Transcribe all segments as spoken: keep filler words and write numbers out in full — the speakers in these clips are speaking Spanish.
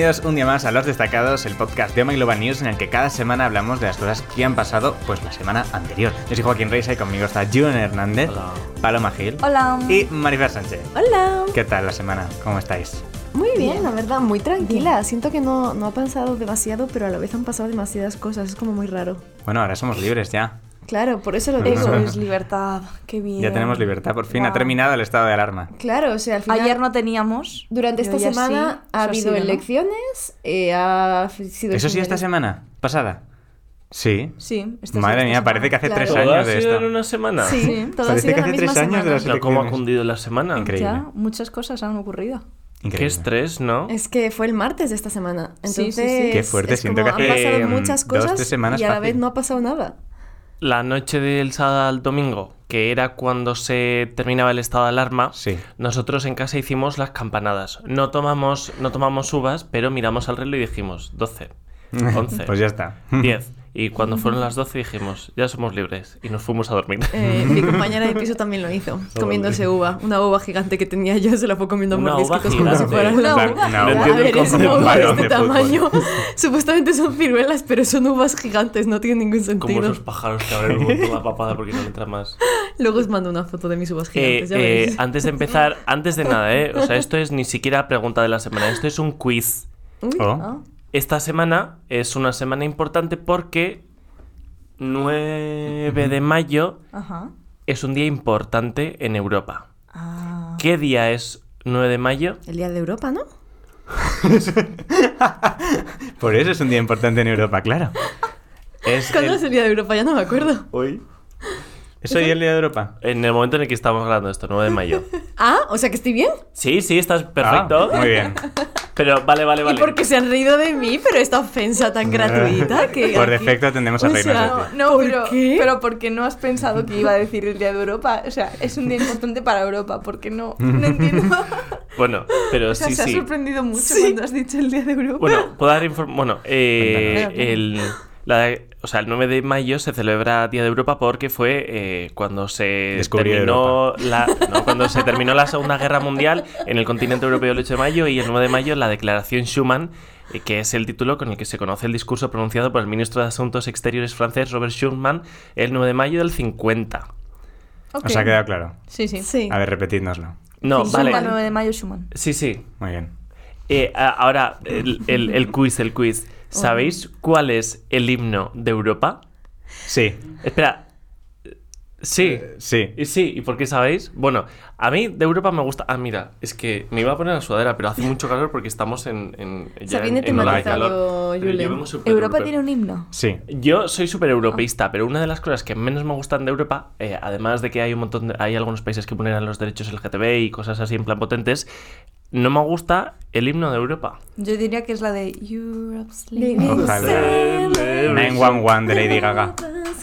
Bienvenidos un día más a Los Destacados, el podcast de Oh My Global News, en el que cada semana hablamos de las cosas que han pasado pues la semana anterior. Yo soy Joaquín Reisa y conmigo está Julen Hernández, Hola. Paloma Gil. Hola. Y Marifer Sánchez. Hola. ¿Qué tal la semana? ¿Cómo estáis? Muy bien, bien, la verdad, muy tranquila. Bien. Siento que no, no ha pasado demasiado, pero a la vez han pasado demasiadas cosas. Es como muy raro. Bueno, ahora somos libres ya. Claro, por eso lo digo. Eso es libertad, qué bien. Ya tenemos libertad, por fin wow. ha terminado el estado de alarma. Claro, o sea, al final... Ayer no teníamos. Durante esta semana sí, ha habido sido, elecciones, ¿no? eh, ha sido... ¿Eso sí esta semana? ¿Pasada? Sí. Sí. Esta Madre mía, parece que hace claro. tres años de esto. ¿Todo ha sido en una semana? Sí, sí. Todo parece ha sido que hace la tres misma años semana. de las elecciones. ¿Cómo ha cundido la semana? Increíble. Ya, muchas cosas han ocurrido. Increíble. Qué estrés, ¿no? Es que fue el martes de esta semana. Entonces, sí, sí, sí. Qué fuerte, siento que han pasado eh, muchas dos, cosas tres semanas y a la fácil. vez no ha pasado nada. La noche del sábado al domingo, que era cuando se terminaba el estado de alarma, sí. nosotros en casa hicimos las campanadas. No tomamos, no tomamos uvas, pero miramos al reloj y dijimos doce, once, pues ya está. diez. Y cuando fueron las doce dijimos, ya somos libres. Y nos fuimos a dormir. Eh, mi compañera de piso también lo hizo, comiéndose uva. Una uva gigante que tenía yo, se la fue comiendo Una mordiscos uva como si gigante. fuera una Una- uva. una A uva. ver, es una Un uva de balón este de fútbol. tamaño. Supuestamente son ciruelas, pero son uvas gigantes, no tiene ningún Como sentido. esos pájaros que abren un montón la papada porque no le entra más. Luego os mando una foto de mis uvas Eh, gigantes, ya eh, veréis. antes de empezar, antes de nada, ¿eh? O sea, esto es ni siquiera pregunta de la semana, esto es un quiz. Uy, Oh. Ah. Esta semana es una semana importante porque nueve de mayo Ajá. es un día importante en Europa. Ah. ¿Qué día es nueve de mayo? el día de Europa, ¿no? Por eso es un día importante en Europa, claro. Es ¿Cuándo el- es el día de Europa? Ya no me acuerdo. Hoy. ¿Es hoy el día de Europa? En el momento en el que estamos grabando esto, nueve de mayo. Ah, o sea que estoy bien. Sí, sí, estás perfecto. Ah, muy bien. Pero vale, vale, vale. Y porque se han reído de mí, pero esta ofensa tan gratuita que... Por aquí- defecto tendemos a O reírnos sea, de ti. No, ¿Por pero, qué? pero porque no has pensado que iba a decir el día de Europa. O sea, es un día importante para Europa, porque no, no entiendo. Bueno, pero O sea, sí, se ha sí. sorprendido mucho Sí. cuando has dicho el día de Europa. Bueno, puedo dar información. Bueno, eh, Cuéntanos. el, la- o sea, el nueve de mayo se celebra Día de Europa porque fue eh, cuando se Descubrió terminó la, no, cuando se terminó la Segunda Guerra Mundial en el continente europeo el ocho de mayo y el nueve de mayo la Declaración Schuman, eh, que es el título con el que se conoce el discurso pronunciado por el ministro de Asuntos Exteriores francés Robert Schuman el nueve de mayo del cincuenta. Ok. Os ha quedado claro. Sí, sí. Sí. A ver, repetidnoslo. No, Sí, vale. Schuman, nueve de mayo, Schuman. Sí, sí. Muy bien. Eh, a- ahora, el, el- el quiz, el quiz. ¿Sabéis cuál es el himno de Europa? Sí. Espera. Sí. Sí. Y sí, ¿y por qué sabéis? Bueno, a mí de Europa me gusta... Ah, mira, es que me iba a poner la sudadera, pero hace mucho calor porque estamos en... en Se ya viene en, en ola de tematizado, calor. Pero Julen. yo vengo súper Europa europeo. tiene un himno. Sí. Yo soy súper europeísta, pero una de las cosas que menos me gustan de Europa, eh, además de que hay un montón de, hay algunos países que vulneran los derechos L G T B y cosas así en plan potentes, no me gusta el himno de Europa. Yo diría que es la de Europe's Ojalá. nueve uno uno de Lady Gaga.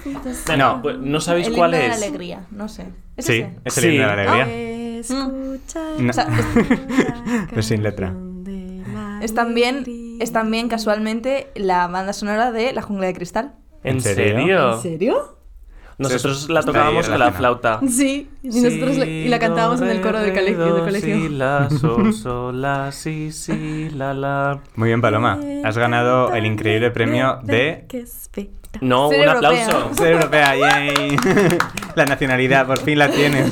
No, pues, ¿no sabéis el cuál himno es? de la alegría, no sé. ¿Es Sí, ese? es el Sí. himno de la alegría. Escucha No. O sea, Pero sin letra. Es también, es también casualmente la banda sonora de La Jungla de Cristal. ¿En ¿En serio? serio? ¿En serio? Nosotros Sí, la está tocábamos ahí con la relacionado. flauta. Sí, y nosotros la, y la cantábamos en el coro del colegio. Del Si, colegio. la, sol, sol, la, si, si, la, la. Muy bien, Paloma. Has ganado el increíble premio de... No, Ser un europea. aplauso. Ser europea, yay. La nacionalidad, por fin la tienes.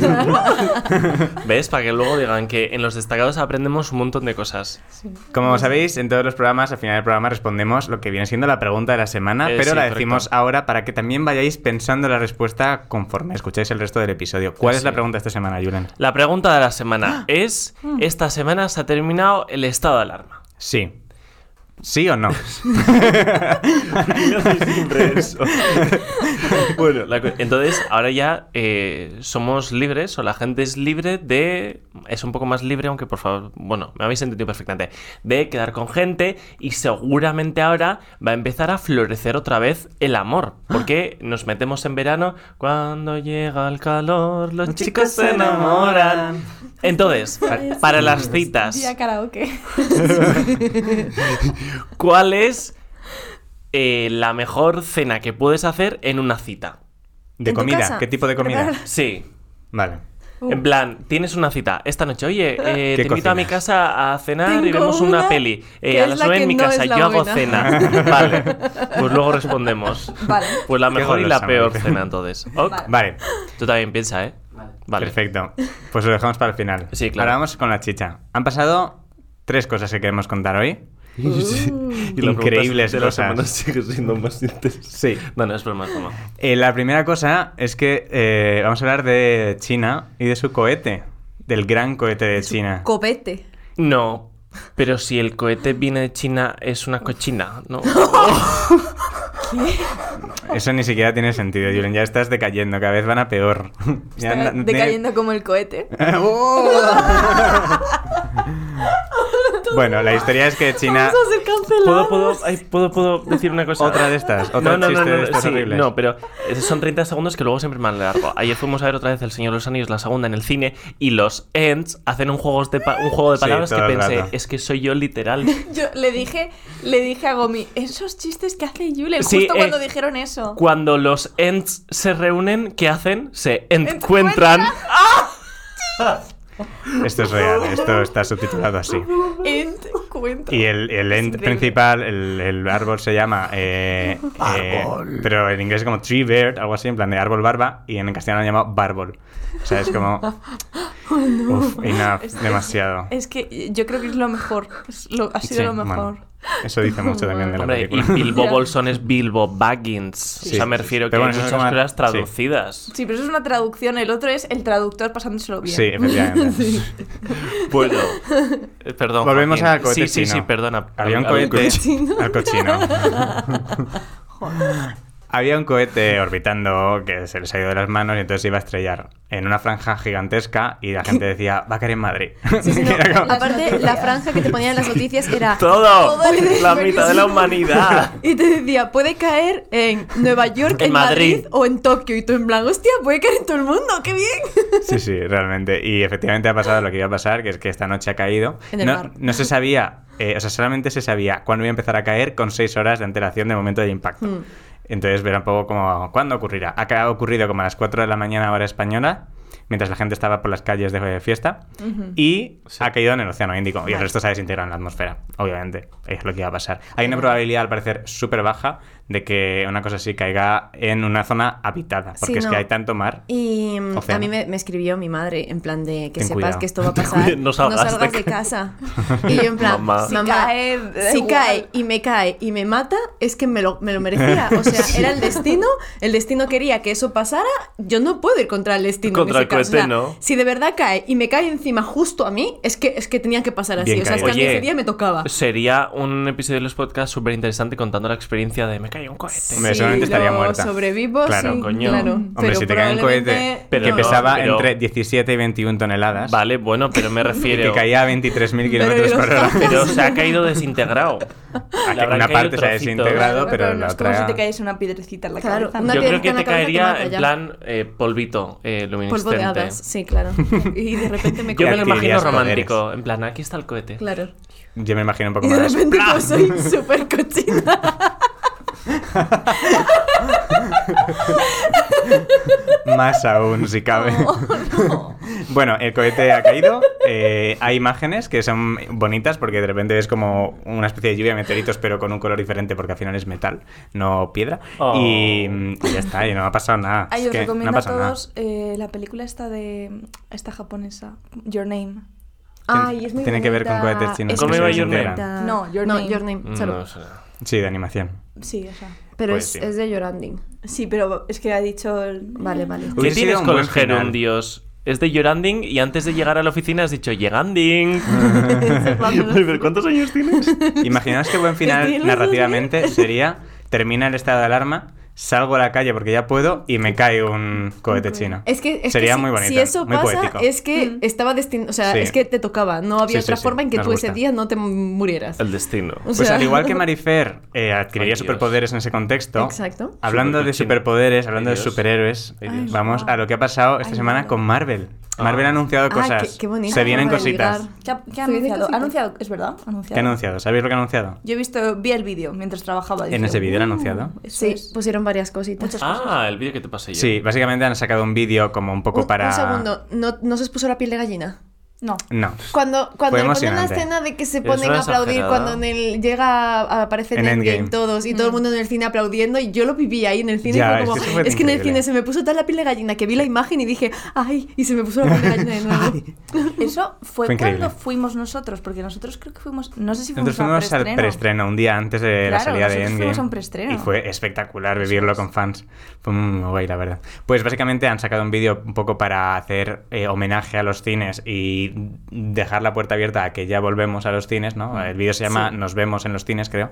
¿Ves? Para que luego digan que en los destacados aprendemos un montón de cosas. Como sabéis, en todos los programas, al final del programa respondemos lo que viene siendo la pregunta de la semana, Eh, pero sí, la correcto. decimos ahora para que también vayáis pensando la respuesta conforme escucháis el resto del episodio. ¿Cuál es Sí. la pregunta esta semana, Julen? La pregunta de la semana es: ¿esta semana se ha terminado el estado de alarma? Sí. ¿Sí o no? Siempre eso. Bueno, la cu- entonces ahora ya eh, somos libres, o la gente es libre de... Es un poco más libre, aunque por favor... Bueno, me habéis entendido perfectamente. De quedar con gente y seguramente ahora va a empezar a florecer otra vez el amor. Porque nos metemos en verano, cuando llega el calor, los chicos se enamoran. Entonces, pa- para las citas... Día karaoke. ¿Cuál es eh, la mejor cena que puedes hacer en una cita? ¿De ¿En tu comida? casa? ¿Qué tipo de comida? Prepárala. Sí. Vale. En plan, tienes una cita esta noche. Oye, eh, te ¿Qué invito a mi cocinas? casa a cenar y Tengo vemos una, una peli. Eh, que a es las la nueve en que mi no casa, es la yo hago buena. cena. Vale, pues luego respondemos. Vale. Pues la Qué mejor y la golosa, peor Marife. cena, entonces. Ok. Vale. Vale, Tú también piensa, ¿eh? Vale. perfecto. Pues lo dejamos para el final. Sí, claro. Ahora vamos con la chicha. Han pasado tres cosas que queremos contar hoy. Y la Increíbles pregunta de la cosas. semana sigue siendo más intensa. Sí. No, no, es broma, es broma. Eh, la primera cosa es que eh, vamos a hablar de China y de su cohete, del gran cohete de China. Copete. No, pero si el cohete viene de China, es una cochina, ¿no? Eso ni siquiera tiene sentido, Julen. Ya estás decayendo, cada vez van a peor. Ya Está no- no decayendo como el cohete. tiene- ¡Oh! Bueno, la historia es que China... Vamos a ser cancelados. ¿Puedo, puedo, ay, ¿puedo, puedo decir una cosa? Otra de estas, otro no, no, chiste no, no, de estos sí, horribles. no, pero eh, son treinta segundos que luego siempre me han largo. Ayer fuimos a ver otra vez El Señor de los Anillos, la segunda en el cine, y los Ents hacen un, juegos de pa- un juego de Sí, palabras todo que el pensé, rato. es que soy yo literal. Yo le dije, le dije a Gomi, esos chistes que hace Julen, Sí, justo eh, cuando dijeron eso. Cuando los Ents se reúnen, ¿qué hacen? Se encuentran. Esto es real, esto está subtitulado así. Encuentro. Y el, el end increíble. principal, el, el árbol se llama... Eh, eh, pero en inglés es como tree bird, algo así, en plan de árbol barba, y en castellano se llama bárbol. O sea, es como... Uf, enough, Es- demasiado. Es que yo creo que es lo mejor. Es lo- ha sido Sí, lo mejor. bueno, eso dice mucho también de la Hombre, y película. Bilbo Ya. Bolsón es Bilbo Baggins. Sí, o sea, me sí, refiero sí. que Pero hay bueno, eso es muchas como- cosas sí. traducidas. Sí, pero eso es una traducción. El otro es el traductor pasándoselo bien. Sí, efectivamente. Bueno, eh, perdón. Volvemos Joaquín. al cohete Sí, sí, chino. sí, perdona. Había un Al- al cohete... coche. Al cochino. Había un cohete orbitando que se les ha ido de las manos y entonces se iba a estrellar en una franja gigantesca y la gente decía, va a caer en Madrid. Sí, sí, no. Era como- Aparte, la franja que te ponían en las noticias era... Todo. el- La mitad de la humanidad. Y te decía, puede caer en Nueva York, En en, Madrid. Madrid o en Tokio. Y tú en plan, hostia, puede caer en todo el mundo, qué bien. Sí, sí, realmente. Y efectivamente ha pasado lo que iba a pasar, que es que esta noche ha caído. En el no, mar. no se sabía, eh, o sea, solamente se sabía cuándo iba a empezar a caer con seis horas de antelación del momento del impacto. Mm. Entonces, ver un poco como, ¿cuándo ocurrirá? Ha ca- ocurrido como a las cuatro de la mañana hora española, mientras la gente estaba por las calles de fiesta, y ha caído en el Océano Índico. Y el resto se ha desintegrado en la atmósfera, obviamente. Es lo que iba a pasar. Hay una probabilidad, al parecer, súper baja de que una cosa así caiga en una zona habitada, porque Sí, es no. que hay tanto mar. Y mm, Océano. a mí me, me escribió mi madre en plan de que Ten sepas cuidado. que esto va a pasar. No salgas de de casa. Y yo en plan, Mamá. mamá, Si cae, da si igual. cae y me cae y me mata, es que me lo, me lo merecía. O sea, era el destino, el destino quería que eso pasara, yo no puedo ir contra el destino. Contra en el ese caso. cohete, O sea, no. Si de verdad cae y me cae encima justo a mí, es que, es que tenía que pasar así. Bien O sea, es que a mí caído. ese Oye, día me tocaba. Sería un episodio de los podcasts súper interesante contando la experiencia de me cayó un cohete. Hombre, seguramente estaría lo muerta. sobrevivo, Claro, sí, coño. claro. Hombre, Hombre, si te cae un cohete probablemente- Pero que no, pesaba pero- entre diecisiete y veintiuna toneladas Vale, bueno, pero me y refiero. que caía a veintitrés mil Pero kilómetros ¿y los por hora. Pero se ha caído desintegrado. Aquí Le habrán una caído parte se ha trocitos. desintegrado, pero no la es como otra... si te caes una piedrecita en la Claro, cabeza. una Yo creo piedrita que en la te cabeza te caería mata en ya. plan eh, polvito eh, Polvo de luminiscente. hadas, sí, claro. Y de repente me Yo me lo imagino adquirirías romántico. En plan, aquí está el cohete. Claro. Yo me imagino un poco Y de más. repente pues soy súper cochina. Más aún, si cabe. Bueno, el cohete ha caído. eh, hay imágenes que son bonitas porque de repente ves como una especie de lluvia de meteoritos, pero con un color diferente porque al final es metal, no piedra. Oh. Y, y ya está, y no ha pasado nada. Ay, Es os que no ha recomiendo a pasado nada. todos eh, la película esta de esta japonesa, Your Name. Ay, es muy Tiene que ver con bonita. cohetes chinos Es que muy se bonita. desintegran. No, Your no, Name. Your Name, Mm, solo. no sé. Sí, de animación. Sí, o sea. Pero Pues es, sí. es de Lloranding. Sí, pero es que ha dicho el... Vale, vale. ¿Qué Hubiese sido tienes un con buen los final. gerundios? Es de Lloranding y antes de llegar a la oficina has dicho Lleganding. ¿Pero cuántos años tienes? Imaginaos qué buen Estoy final en los narrativamente sería: termina el estado de alarma, salgo a la calle porque ya puedo y me cae un cohete chino. Es que, es Sería que si, muy bonito, si eso muy pasa, poético. es que Mm. estaba destinado. O sea, Sí. es que te tocaba. No había Sí, sí, otra sí, forma en que nos tú ese gusta. día no te murieras. El destino. O Pues sea- al igual que Marifer eh, adquiriría Ay, Dios. superpoderes en ese contexto, Exacto. hablando de Supercochino. superpoderes, hablando Ay, de Dios. superhéroes, Ay, Dios. vamos a lo que ha pasado esta Ay, semana no. con Marvel. Marvel ha anunciado Ay, cosas. qué- qué bonito Se vienen forma de cositas. ligar. ¿Qué ha, qué ha Se vienen anunciado? cositas. ¿Ha anunciado? ¿Es verdad? ¿Ha anunciado? ¿Qué ha anunciado? ¿Sabéis lo que ha anunciado? Yo he visto, vi el vídeo mientras trabajaba. y ¿En dije, ese vídeo lo ha "Uh, anunciado? eso Sí, es". pusieron varias cositas. Muchas cosas. Ah, el vídeo que te pasé yo. Sí, básicamente han sacado un vídeo como un poco un, para... un segundo, ¿no, ¿no se os puso la piel de gallina? No. No. Cuando, cuando Fue le ponen una emocionante. escena de que se Pero es ponen a una aplaudir exagerada. cuando en el, llega a aparecer en En Endgame, Endgame. todos y todo el mundo en el cine aplaudiendo y yo lo viví ahí en el cine Ya, y fue como, es que eso fue es que en el increíble. cine se me puso tal la piel de gallina que vi la imagen y dije, ay, y se me puso la piel de gallina de nuevo. Eso fue, Fue increíble. cuando fuimos nosotros, porque nosotros creo que fuimos, no sé si fuimos, Nosotros fuimos a al preestreno. preestreno un día antes de la Claro, salida de nosotros Endgame. fuimos a un preestreno. Y fue espectacular Eso vivirlo es. con fans. Fue muy guay, la verdad. Pues básicamente han sacado un vídeo un poco para hacer eh, homenaje a los cines y dejar la puerta abierta a que ya volvemos a los cines, ¿no? El vídeo se llama Sí. Nos vemos en los cines, creo.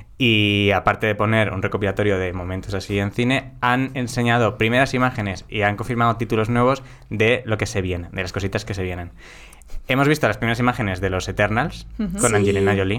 Y aparte de poner un recopilatorio de momentos así en cine, han enseñado primeras imágenes y han confirmado títulos nuevos de lo que se viene, de las cositas que se vienen. Hemos visto las primeras imágenes de los Eternals con Sí. Angelina Jolie.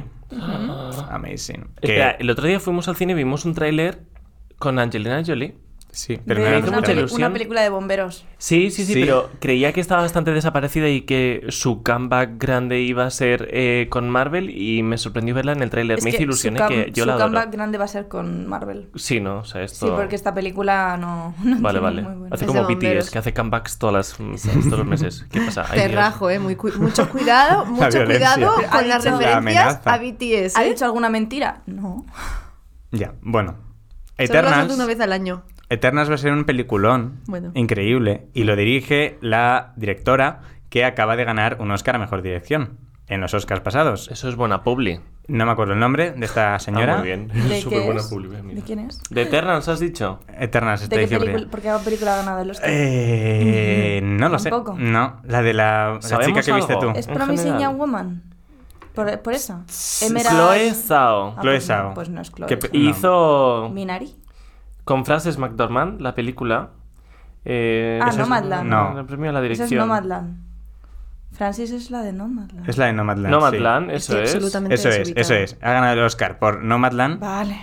Amazing. Que- Espera, el otro día fuimos al cine y vimos un tráiler con Angelina Jolie. Sí, pero De no era hizo una, mucha peli- ilusión. una película de bomberos. Sí, sí, sí, Sí. pero creía que estaba bastante desaparecida y que su comeback grande iba a ser eh, con Marvel y me sorprendió verla en el tráiler. Es Me que hizo ilusión, su, ¿eh? cam- Que yo su la adoro. comeback grande va a ser con Marvel. Sí, ¿no? O sea, esto... Sí, porque esta película no, no Vale, tiene vale. muy buena. Hace Es como de B T S, bomberos. que hace comebacks todas las, todos los meses. ¿Qué pasa? Ay, Te Dios. rajo, ¿eh? Muy cu- mucho cuidado, mucho violencia. cuidado Pero ha con las dicho- referencias La amenaza. a B T S. ¿Ha ¿eh? dicho alguna mentira? No. Ya, bueno. Solo lo haces Eternals, una vez al año. Eternals va a ser un peliculón Bueno. increíble y lo dirige la directora que acaba de ganar un Oscar a Mejor Dirección en los Oscars pasados. Eso es buena publi. No me acuerdo el nombre de esta señora. Ah, muy bien. ¿De Súper qué buena es? publi. mira. ¿De quién es? ¿De Eternals has dicho? Eternals, está ¿De qué diciembre. película? ¿Por qué película ha ganado el Oscar? Eh, no lo sé. Tampoco. No, la de la, la ¿Sabemos chica que viste algo? tú. ¿Es en Promising general. Young Woman? ¿Por, por eso? Chloe Zhao. Ah, Chloe pues no, Zhao. pues no es Chloe. Que pe- Zhao. No. Hizo ¿Minari? con Frances McDormand la película. Eh, Ah, esa es- Nomadland. No. El premio a la Esa dirección. es Nomadland. Francis es la de Nomadland. Es la de Nomadland. Nomadland, sí. eso Estoy es. absolutamente Eso es, desubicada. eso es. Ha ganado el Oscar por Nomadland. Vale.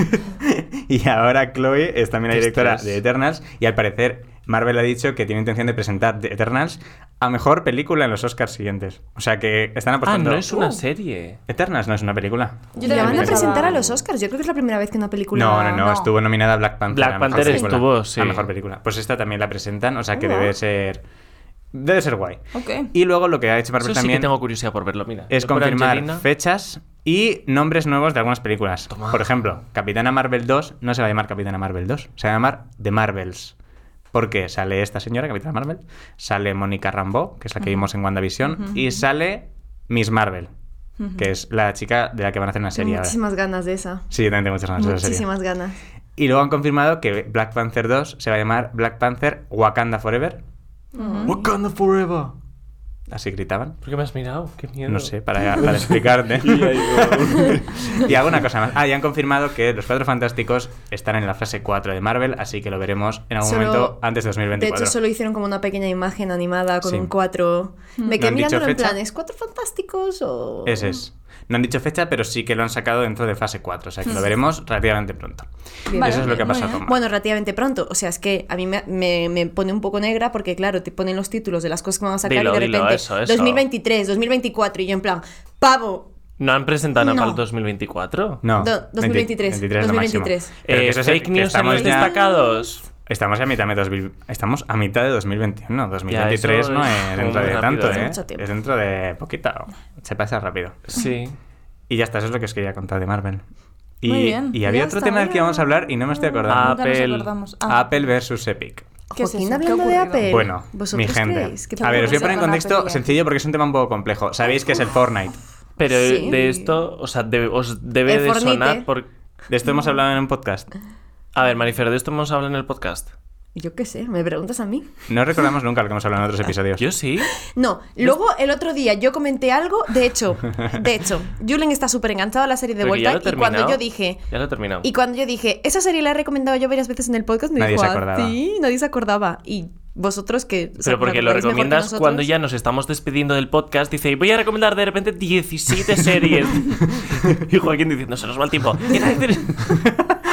Y ahora Chloe es también la Qué directora estrés. de Eternals. Y al parecer Marvel ha dicho que tiene intención de presentar The Eternals a mejor película en los Oscars siguientes. O sea que están Ah, apostando. no es una Uh. serie. Eternals no es una película. Yo Y la van también a pensaba- presentar a los Oscars. Yo creo que es la primera vez que una película... No, no, no, no. estuvo nominada Black Panther. Black a mejor Panther película. estuvo, sí. A mejor película. Pues esta también la presentan, o sea que Oh. debe ser. Debe ser guay. Ok. Y luego lo que ha hecho Marvel Eso sí también que tengo curiosidad por verlo, mira. es Yo por confirmar Angelina- fechas y nombres nuevos de algunas películas. Toma. Por ejemplo, Capitana Marvel dos no se va a llamar Capitana Marvel dos, se va a llamar The Marvels. Porque sale esta señora, Capitana Marvel, sale Mónica Rambeau, que es la que vimos en WandaVision, y sale Miss Marvel, que es la chica de la que van a hacer una Tengo serie ahora. muchísimas ganas de esa. Sí, yo también tengo muchas ganas de esa serie. Muchísimas ganas. Y luego han confirmado que Black Panther dos se va a llamar Black Panther Wakanda Forever. Wakanda Forever. Así gritaban. ¿Por qué me has mirado? Qué miedo. No sé, para, para explicarte. Y alguna cosa más. Ah, y han confirmado que los Cuatro Fantásticos están en la fase cuatro de Marvel, así que lo veremos en algún Solo- momento antes de dos mil De veinticuatro. hecho, solo hicieron como una pequeña imagen animada con Sí. un cuatro. Me ¿No quedé han dicho mirándolo en fecha? plan, ¿es Cuatro Fantásticos o...? Ese es. No han dicho fecha, pero sí que lo han sacado dentro de fase cuatro, o sea que lo veremos relativamente pronto. Bien. Eso es lo que ha muy pasado bien. con Marvel. Bueno, relativamente pronto. O sea, es que a mí me, me- me pone un poco negra porque, claro, te ponen los títulos de las cosas que van a sacar Dilo, y de dilo, repente eso, eso. dos mil veintitrés, dos mil veinticuatro y yo en plan, pavo, ¿No han presentado nada No. para el dos mil veinticuatro? No, do- dos mil veintitrés, veintitrés lo máximo. dos mil veintitrés. Pero que Eh, eso es- fake que news en estamos los ya- destacados. Estamos a mitad de dos mil estamos a mitad de dos mil veintiuno. dos mil veintitrés eso no es es dentro muy de rápido, tanto, ¿eh? ¿eh? Mucho tiempo. Es dentro de poquito. Se pasa rápido. Sí. Y ya está, eso es lo que os quería contar de Marvel. Y, Muy bien. y había Ya otro está, tema del que ya. íbamos a hablar y no me estoy acordando. Nunca nos Apple. acordamos. Ah, Apple versus Epic. ¿Qué es Joaquín, eso? hablando ¿Qué de ha ocurrido? Apple. Bueno, ¿Vosotros mi gente. creéis que A ver, os voy a ocurre poner en con contexto Apple? sencillo porque es un tema un poco complejo. Sabéis que es el Fortnite. Pero Sí. de esto, o sea, de- os debe El de Fornite. sonar por... De esto hemos hablado en un podcast. A ver, Marifer, de esto hemos hablado en el podcast. Yo qué sé, ¿me preguntas a mí? No recordamos nunca lo que hemos hablado en otros episodios. Yo sí. No, luego el otro día yo comenté algo, de hecho, de hecho, Julen está súper enganchado a la serie de Porque ya vuelta lo he y cuando terminado. yo dije, Ya lo he terminado. y cuando yo dije, esa serie la he recomendado yo varias veces en el podcast, me Nadie dijo, se "Ah, acordaba". sí, nadie se acordaba. Y vosotros que... o sea, Pero porque lo recordáis mejor que recomiendas nosotros. cuando ya nos estamos despidiendo del podcast. Dice, voy a recomendar de repente diecisiete series. Y Joaquín diciendo, se nos va el tiempo. ¿Qué decir?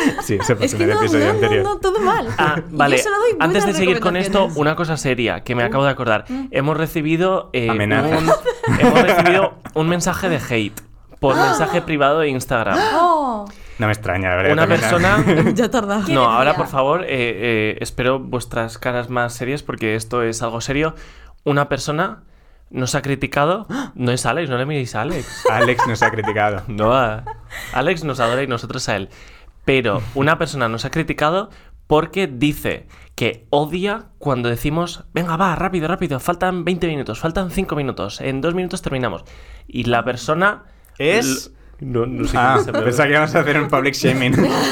Sí, eso pasó Es en que el no, episodio no, anterior. no, no, todo mal. Ah, Y vale. yo solo doy Antes de buenas seguir con esto, recomendaciones. una cosa seria que me acabo de acordar. Hemos recibido eh, Amenazas. un, hemos recibido un mensaje de hate por mensaje privado de Instagram. ¡Oh! No me extraña, la verdad. Una también, persona. Ya tarda. ¿Qué No, decía? ahora por favor, eh, eh, espero vuestras caras más serias porque esto es algo serio. Una persona nos ha criticado. No es Alex, no le miréis a Alex. Alex nos ha criticado. No, a- Alex nos adora y nosotros a él. Pero una persona nos ha criticado porque dice que odia cuando decimos, venga, va, rápido, rápido, faltan veinte minutos, faltan cinco minutos, en dos minutos terminamos. Y la persona... Es... No, no sé Ah, quién se me- pensaba que íbamos a hacer un public shaming.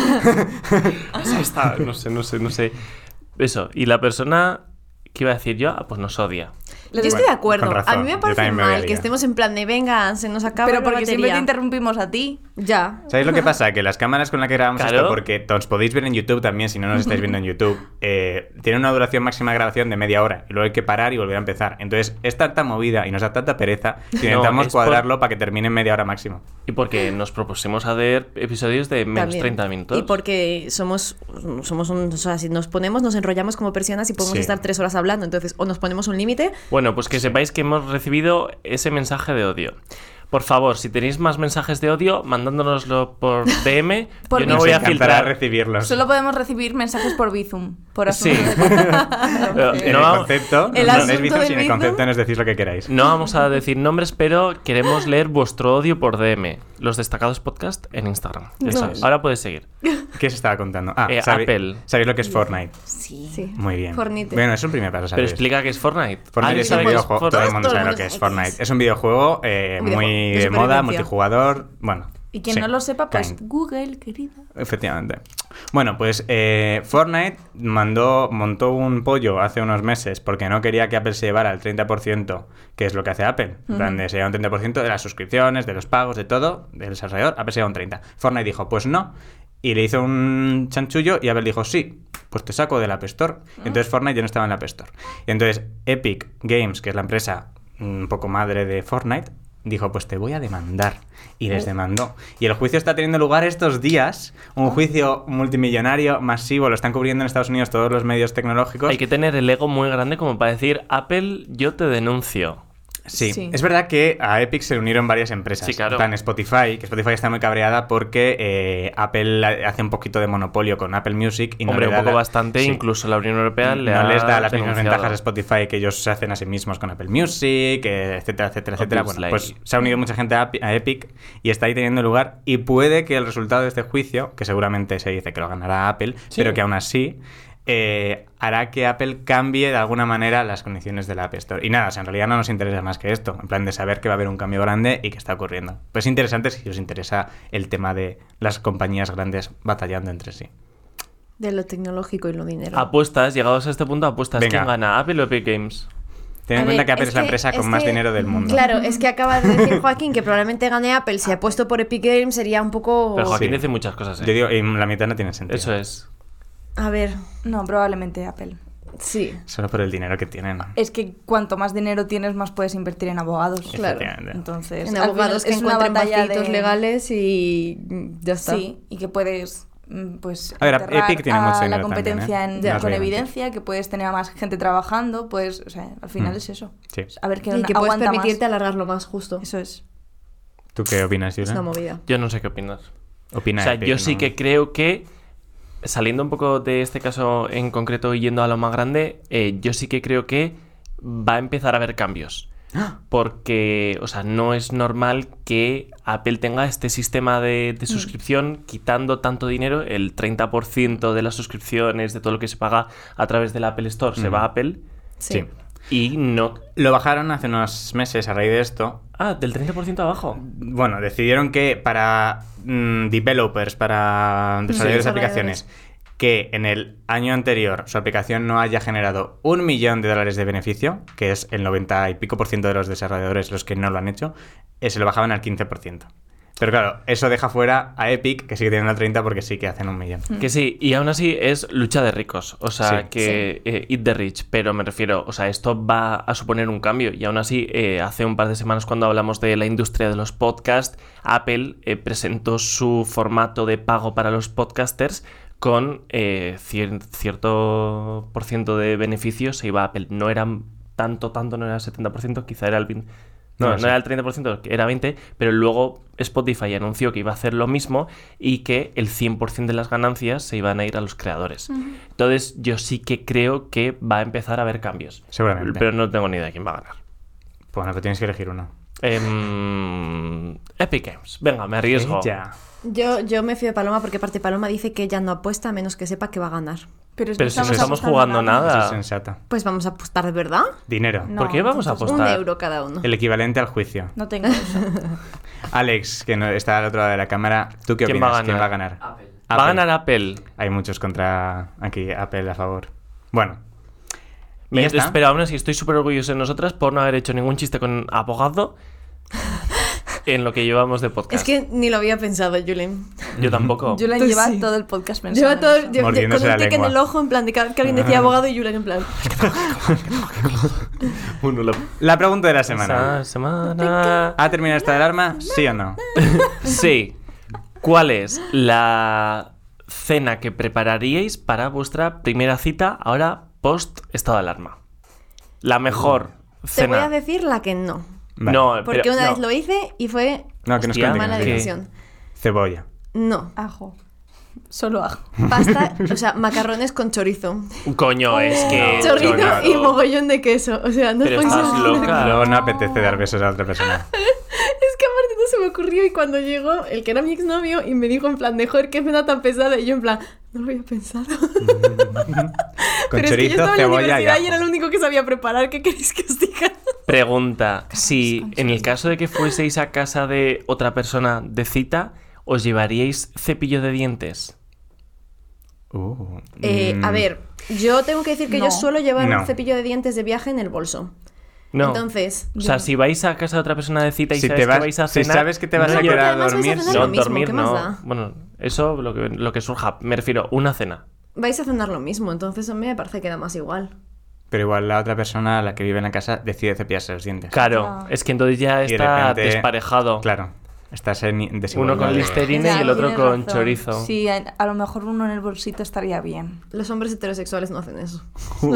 Ahí está, no sé, no sé, no sé. Eso, y la persona... ¿Qué iba a decir yo? Ah, pues nos odia. Yo estoy de acuerdo. Con razón, A mí me yo parece también me mal odiaría. que estemos en plan de venga, se nos acaba Pero la porque siempre te batería. interrumpimos a ti. Ya. ¿Sabéis lo que pasa? Que las cámaras con las que grabamos Claro. esto, porque os podéis ver en YouTube también, si no nos estáis viendo en YouTube, eh, tiene una duración máxima de grabación de media hora y luego hay que parar y volver a empezar. Entonces es tanta movida y nos da tanta pereza que intentamos es por- cuadrarlo para que termine en media hora máximo. Y porque nos propusimos hacer episodios de menos También. treinta minutos. Y porque somos, somos un, o sea, si nos ponemos, nos enrollamos como persianas y podemos Sí. estar tres horas hablando. Entonces, o nos ponemos un límite. Bueno, pues que sepáis que hemos recibido ese mensaje de odio. Por favor, si tenéis más mensajes de odio, mandándonoslo por D M. Por Yo no Nos voy a encantará filtrar. recibirlos. Solo podemos recibir mensajes por Bizum. Por Sí. asuntos. Pero En no, el concepto, El no asunto es Bizum, del si en el Bizum. concepto nos decís lo que queráis. no vamos a decir nombres, pero queremos leer vuestro odio por D M. Los destacados podcast en Instagram. Eso No. es. Ahora puedes seguir. ¿Qué se estaba contando? Ah, Eh, sabe- Apple. ¿Sabéis lo que es Fortnite? Sí. Muy bien. Fornite. Bueno, es un primer paso, Pero ¿sabes? explica qué es Fortnite. Fortnite ¿Alguien es un sabe qué es videojuego, todo el Fortnite? mundo Todo el sabe lo mundo que es sabe qué Fortnite. es. Es un videojuego eh, Un videojuego muy de de moda, supervivencia. multijugador, bueno. Y quien sí, no lo sepa, pues kind. Google, querida. Efectivamente. Bueno, pues eh, Fortnite mandó, montó un pollo hace unos meses porque no quería que Apple se llevara el treinta por ciento, que es lo que hace Apple. En plan, de se lleva un treinta por ciento de las suscripciones, de los pagos, de todo, del desarrollador. Apple se lleva un treinta por ciento. Fortnite dijo, pues no. Y le hizo un chanchullo y Apple dijo, sí, pues te saco del App Store. Y entonces Fortnite ya no estaba en la App Store. Y entonces Epic Games, que es la empresa un poco madre de Fortnite, dijo, pues te voy a demandar. Y les demandó. Y el juicio está teniendo lugar estos días. Un juicio multimillonario, masivo. Lo están cubriendo en Estados Unidos todos los medios tecnológicos. Hay que tener el ego muy grande como para decir, Apple, yo te denuncio. Sí. Sí. Es verdad que a Epic se unieron varias empresas. Sí, claro. En plan Spotify, que Spotify está muy cabreada porque eh, Apple hace un poquito de monopolio con Apple Music. Y no Hombre, le un da poco la- bastante, Sí. incluso la Unión Europea le no ha les da las mismas denunciado. ventajas a Spotify que ellos se hacen a sí mismos con Apple Music, eh, etcétera, etcétera, etcétera. Bueno, Obviously. pues se ha unido mucha gente a, Epi- a Epic y está ahí teniendo lugar. Y puede que el resultado de este juicio, que seguramente se dice que lo ganará Apple, Sí. pero que aún así eh, hará que Apple cambie de alguna manera las condiciones de la App Store. Y nada, o sea, en realidad no nos interesa más que esto, en plan de saber que va a haber un cambio grande y que está ocurriendo. Pues es interesante si os interesa el tema de las compañías grandes batallando entre sí. De lo tecnológico y lo dinero. Apuestas, llegados a este punto, apuestas. Venga. ¿Quién gana? ¿Apple o Epic Games? Ten en A cuenta ver, que Apple es, es la que- empresa con es más que- dinero del mundo. Claro, es que acaba de decir Joaquín que probablemente gane Apple. Si apuesto por Epic Games sería un poco... Pero Joaquín Sí. dice muchas cosas, ¿eh? Yo digo, y la mitad no tiene sentido. Eso es. A ver, No, probablemente Apple. sí. Solo por el dinero que tienen. Es que cuanto más dinero tienes, más puedes invertir en abogados. Claro. Efectivamente. Entonces, En al abogados final que es una encuentren batalla vacíos de- legales y ya está. Sí, y que puedes, mm, pues, A ver, enterrar Epic tiene a mucho la dinero competencia también, ¿eh? en- Ya. No os con voy a mentir. evidencia, que puedes tener a más gente trabajando, pues, o sea, al final Mm. es eso. Sí. A ver qué Y que puedes aguanta permitirte más. alargarlo más, justo. Eso es. ¿Tú qué opinas, Es Yura? una movida. Yo no sé qué opinas. Opina O sea, Epic, yo sí ¿no? que creo que, saliendo un poco de este caso en concreto y yendo a lo más grande, eh, yo sí que creo que va a empezar a haber cambios. Porque, o sea, no es normal que Apple tenga este sistema de, de suscripción quitando tanto dinero, el treinta por ciento de las suscripciones, de todo lo que se paga a través del Apple Store, se Mm. va a Apple Sí. y no... Lo bajaron hace unos meses a raíz de esto. Ah, del treinta por ciento abajo. Bueno, decidieron que para mm, developers, para desarrolladores de aplicaciones, que en el año anterior su aplicación no haya generado un millón de dólares de beneficio, que es el noventa y pico por ciento de los desarrolladores los que no lo han hecho, eh, se lo bajaban al quince por ciento. Pero claro, eso deja fuera a Epic, que sigue teniendo el treinta porque sí que hacen un millón. Que sí, y aún así es lucha de ricos, o sea, Sí. que eh, eat the rich, pero me refiero, o sea, esto va a suponer un cambio, y aún así, eh, hace un par de semanas cuando hablamos de la industria de los podcasts, Apple eh, presentó su formato de pago para los podcasters con eh, cier- cierto por ciento de beneficios se iba a Apple, no era tanto, tanto, no era el setenta por ciento, quizá era el veinte por ciento. No, No no lo sé. era el treinta por ciento, era veinte por ciento, pero luego Spotify anunció que iba a hacer lo mismo y que el cien por ciento de las ganancias se iban a ir a los creadores. Entonces, yo sí que creo que va a empezar a haber cambios. Seguramente. Pero no tengo ni idea de quién va a ganar. Bueno, pero tienes que elegir uno. Em, Epic Games. Venga, me arriesgo. Ya. Yo, yo me fío de Paloma porque aparte Paloma dice que ella no apuesta a menos que sepa que va a ganar. Pero, es Pero que si no estamos apostando jugando nada. Es sensato. Pues vamos a apostar de verdad. Dinero. No, ¿Por qué vamos a entonces, Un apostar? euro cada uno. El equivalente al juicio. No tengo eso. Alex, que no, está al otro lado de la cámara, ¿tú qué ¿Quién opinas? va a ganar? ¿Quién va a ganar? Apple. Va a ganar Apple. Hay muchos contra aquí, Apple a favor. Bueno. Y Me, ya está. espera, aún así estoy súper orgulloso de nosotras por no haber hecho ningún chiste con abogado en lo que llevamos de podcast. Es que ni lo había pensado, Julen. Yo tampoco. Julen Pues lleva sí. todo el podcast pensando Lleva todo en eso. yo- yo- con Mordiéndose un la tic en lengua. el ojo, en plan de cada vez que alguien decía abogado y Julen en plan. Uno la- La pregunta de la semana. Esa semana. ¿Ha terminado esta alarma? ¿Sí o no? Sí. ¿Cuál es la cena que prepararíais para vuestra primera cita ahora post estado de alarma? La mejor Te voy cena. a decir la que no. Vale. No, Porque pero- una no. vez lo hice y fue No, que nos Hostia, cuente, mala que nos ¿Qué? diga. decisión. Cebolla. No. Ajo. Solo ajo. Pasta, o sea, macarrones con chorizo. Coño, es que. Chorizo claro. y mogollón de queso. O sea, no Pero podéis estás imaginar. loca. Luego no apetece dar besos a otra persona. Es que aparte no se me ocurrió y cuando llegó el que era mi exnovio y me dijo en plan de joder, qué cena tan pesada y yo en plan, no lo había pensado. Con Pero es que yo chorizo, estaba en la cebolla y universidad ajo. y era el único que sabía preparar. ¿Qué queréis que os diga? Pregunta: si en el caso de que fueseis a casa de otra persona de cita, ¿os llevaríais cepillo de dientes? Uh, Eh, mm, a ver, yo tengo que decir que No. yo suelo llevar No. un cepillo de dientes de viaje en el bolso. No. Entonces, O sea, si vais a casa de otra persona de cita y Si sabes te vas- que vais a si cenar... sabes que te vas no a lleva- quedar a además vais a dormir, cenar No, lo mismo, dormir ¿qué más no. da? Bueno, eso lo que, lo que surja. Me refiero, una cena. vais a cenar lo mismo, entonces a mí me parece que da más igual. Pero igual la otra persona, la que vive en la casa, decide cepillarse los dientes. Claro, Ah. es que entonces ya Y de está repente- desparejado. Claro, estás en Uno desigualdad. con listerine y el Ya, otro tienes con razón. chorizo. Sí, a, a lo mejor uno en el bolsito estaría bien. Los hombres heterosexuales no hacen eso.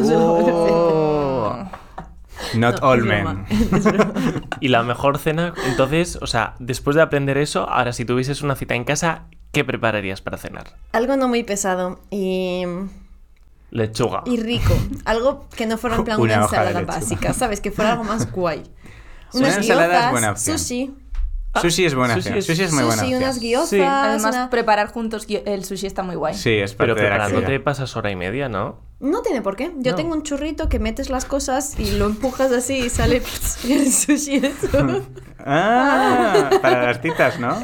Oh. Not No, all es men. broma, es broma. Y la mejor cena, entonces, o sea, después de aprender eso, ahora si tuvieses una cita en casa, ¿qué prepararías para cenar? Algo no muy pesado y, Lechuga. y rico. Algo que no fuera en plan una, Una hoja de ensalada lechuga. básica, ¿sabes? Que fuera algo más guay. Una Unas ensalada es guiozas, buena opción. sushi. Sushi es buena sushi opción. es- Sushi es muy buena Sushi, opción. unas guiozas. Sí. Además, una- preparar juntos gui- el sushi está muy guay. Sí, es Pero parte de la preparándote actividad. pasas hora y media, ¿no? No tiene por qué. Yo No. tengo un churrito que metes las cosas y lo empujas así y sale el sushi hecho. Ah, para las citas, ¿no?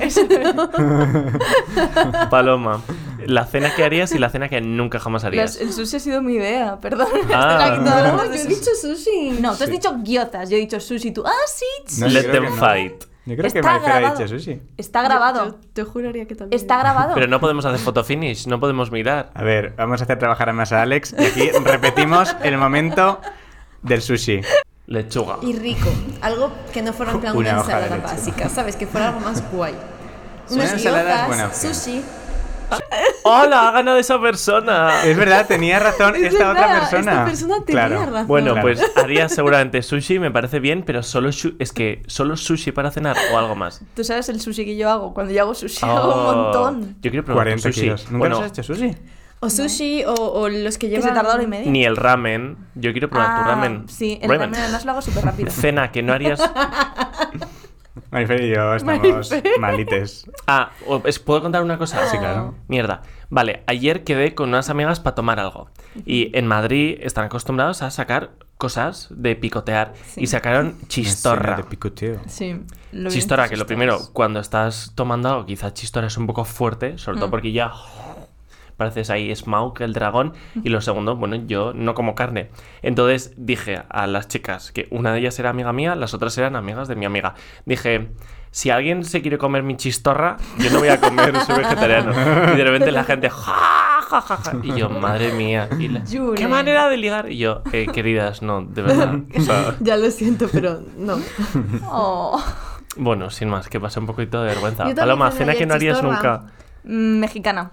Paloma, la cena que harías y la cena que nunca jamás Las- harías. el sushi ha sido mi idea, perdón. Ah. Estoy aquí toda la No, tarde yo he sushi. dicho sushi. No, tú has dicho guiozas, yo he dicho sushi, tú. Ah, sí, No, yo Let creo them que no. fight. Yo creo que Está Marifer ha grabado. dicho sushi. está grabado. Yo, yo te juraría que también. Está grabado. Pero no podemos hacer photo finish, no podemos mirar. A ver, vamos a hacer trabajar más a Alex y aquí repetimos el momento del sushi. Lechuga. Y rico. Algo que no fuera en plan Una una, hoja de ensalada lechuga. básica, ¿sabes? Que fuera algo más guay. Una Unas ensalada es guiozas, buena opción. sushi. ¡Hola! ¡Ha ganado esa persona! Es verdad, tenía razón Es esta verdad, otra persona. esta persona tenía Claro. razón. Bueno, Claro. pues haría seguramente sushi, me parece bien, pero solo shu- es que solo sushi para cenar o algo más. Tú sabes el sushi que yo hago. Cuando yo hago sushi Oh, hago un montón. Yo quiero probar tu cuarenta sushi. kilos. ¿Nunca Bueno, nos has hecho sushi? O sushi o, o los que Que llevan... se tarda hora y media. ni el ramen. Yo quiero probar tu Ah, ramen. Sí, el Ramen. ramen además lo hago súper rápido. Cena que no harías. Marifer y yo estamos malites. Ah, o- ¿es- ¿puedo contar una cosa? Sí, claro. Mierda. Vale, ayer quedé con unas amigas para tomar algo. Y en Madrid están acostumbrados a sacar cosas de picotear. Sí. Y sacaron Escena chistorra. de picoteo. Sí. lo vi Chistorra, en que lo sus primero, stories. cuando estás tomando algo, quizá chistorra es un poco fuerte, sobre todo Mm. porque ya... pareces ahí Smaug, el dragón, y lo segundo, bueno, yo no como carne. Entonces dije a las chicas que una de ellas era amiga mía, las otras eran amigas de mi amiga. Dije, si alguien se quiere comer mi chistorra, yo no voy a comer, soy vegetariano. Y de repente la gente, ja, ja, ja, ja. Y yo, madre mía, y la, ¿qué manera de ligar? Y yo, eh, queridas, no, de verdad. O sea, Ya lo siento, pero no. Oh. bueno, sin más, que pasé un poquito de vergüenza. Yo también Paloma, cené cena que ayer no harías chistorra. nunca. Mm, Mexicana.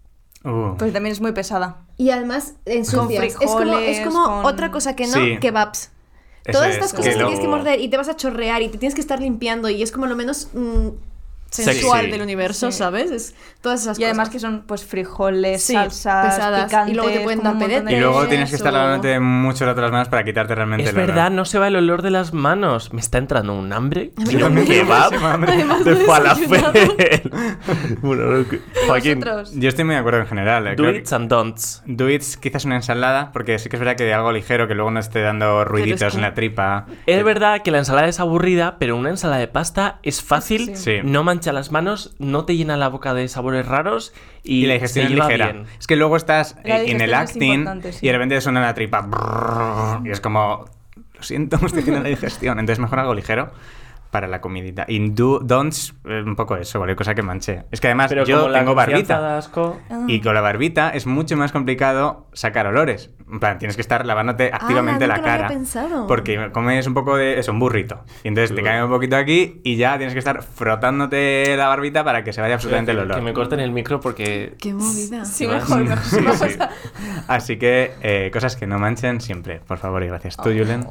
Uh. Pues también es muy pesada. Y además, en sus Con días. Es como, es frijoles, como con- otra cosa que no, Sí. kebabs. Eso Todas es, estas que cosas que luego- tienes que morder y te vas a chorrear y te tienes que estar limpiando y es como lo menos mm, sensual Sexy. del universo, Sí. ¿sabes? Es todas esas Y además cosas. que son pues frijoles, Sí, salsas, pesadas. picantes, Y luego te pueden como dar un montón de- Y luego tienes que Eso. estar lavándote mucho las otras manos para quitarte realmente Es el olor. verdad, no se va el olor de las manos. Me está entrando un hambre. mí Quiero un también. kebab Sí, hambre. Además de de falafel. bueno, Joaquín, Vosotros. Yo estoy muy de acuerdo en general. eh. do Creo que- its and don'ts. Do It's quizás una ensalada, porque sí que es verdad que de algo ligero que luego no esté dando ruiditos es en que- la tripa. Es verdad que la ensalada es aburrida, pero una ensalada de pasta es fácil, Sí. no mancha las manos, no te llena la boca de sabores raros y, Y la digestión se es lleva ligera. bien. Es que luego estás La eh, en el digestión es acting importante, sí. y de repente suena la tripa. brrr, Y es como, lo siento, me estoy haciendo la digestión. Entonces mejor algo ligero para la comidita. Y do, don'ts, eh, un poco eso, cualquier cosa que manche. Es que además Pero yo como la tengo confianza barbita. da asco, Y con la barbita es mucho más complicado sacar olores. En plan, tienes que estar lavándote activamente la nunca lo había cara. pensado. Porque comes un poco de eso, un burrito. Y entonces te cae un poquito aquí y ya tienes que estar frotándote la barbita para que se vaya absolutamente el que, olor. que me corten el micro porque... Qué movida. Sí, ¿no? mejor, mejor. Sí, Vamos sí. a- Así que eh, cosas que no manchen siempre, por favor y gracias. ¿Tú, Julen?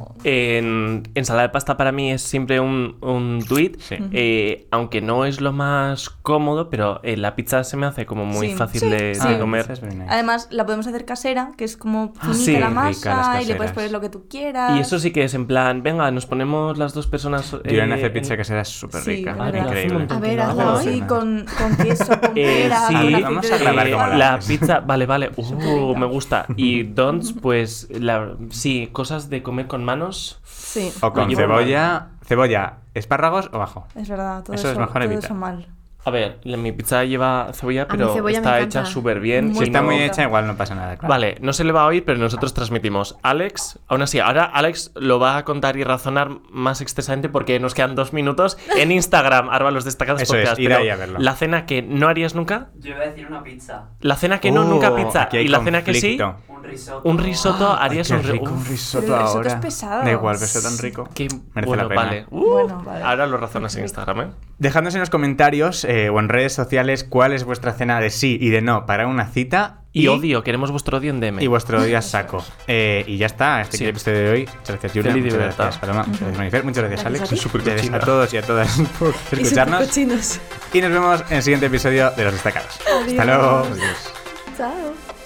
En ensalada de pasta para mí es siempre un, un tweet, Sí. eh, aunque no es lo más cómodo, pero eh, la pizza se me hace como muy Sí. fácil Sí, de, sí. de comer. Esa es very nice. Además, la podemos hacer casera, que es como Ah, finita sí, la rica, masa las y le caseras. puedes poner lo que tú quieras. Y eso sí que es en plan, venga, nos ponemos las dos personas... Julen eh, hace pizza en- que será súper Sí, rica. de verdad. Increíble. A ver, No, hazla no, hoy. Sí, con, con queso, con Eh, pera, sí, con aceite vamos de a grabar oliva. cómo la la haces. pizza, vale, vale. Uh, Superrica. me gusta. Y don'ts, pues, la, sí, cosas de comer con manos. Sí. O con Lo llevo cebolla, cebolla, espárragos o bajo. Es verdad, todo Eso eso, es mejor todo evitar. eso mal. A ver, la- mi pizza lleva cebolla, mí pero cebolla me está encanta. hecha súper bien. Muy Si está no- muy rica. hecha, igual no pasa nada, claro. Vale, no se le va a oír, pero nosotros transmitimos. Alex, aún así, ahora Alex lo va a contar y razonar más extensamente porque nos quedan dos minutos en Instagram, arroba los destacados Eso es, podcast. ir pero ahí a verlo. la cena que no harías nunca, Yo iba a decir una pizza. la cena que no, Uh, nunca pizza. aquí hay Y la cena que sí, conflicto. Un risotto. un risotto, Ay, harías qué un ri- rico, un Uf, risotto Pero el risotto ahora. es pesado. Da igual, pero está tan rico. qué Merece bueno, la pena. vale. Uh, Bueno, vale. Ahora lo razonas en Instagram, ¿eh? Dejadnos en los comentarios eh, o en redes sociales cuál es vuestra cena de sí y de no para una cita. Y odio, queremos vuestro odio en D M. Y vuestro odio a saco. Eh, y ya está, este Sí. episodio de hoy. Muchas gracias, Julia. Feliz Muchas libertad. gracias, Paloma. Muchas gracias, Marifer. Muchas gracias, Gracias Alex. a ti. Súper Gracias cochina. a todos y a todas por Y escucharnos. cochinos. Y nos vemos en el siguiente episodio de Los Destacados. Hasta Adiós. luego. Chao.